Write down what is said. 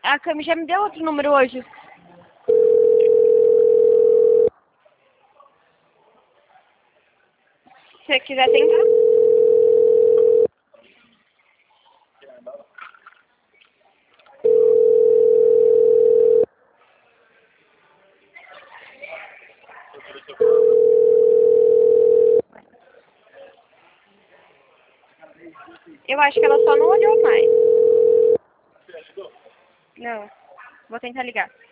A Cami já me deu outro número hoje. Se você quiser tentar. Eu acho que ela só não olhou mais. Não. Vou tentar ligar.